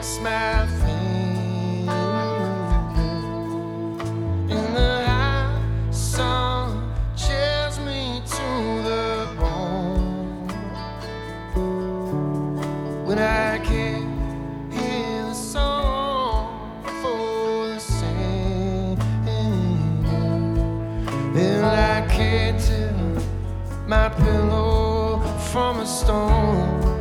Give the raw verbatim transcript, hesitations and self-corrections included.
kiss my finger in the hot sun, chills me to the bone. When I can't hear the song for the singer, then I can't tell my pillow from a stone.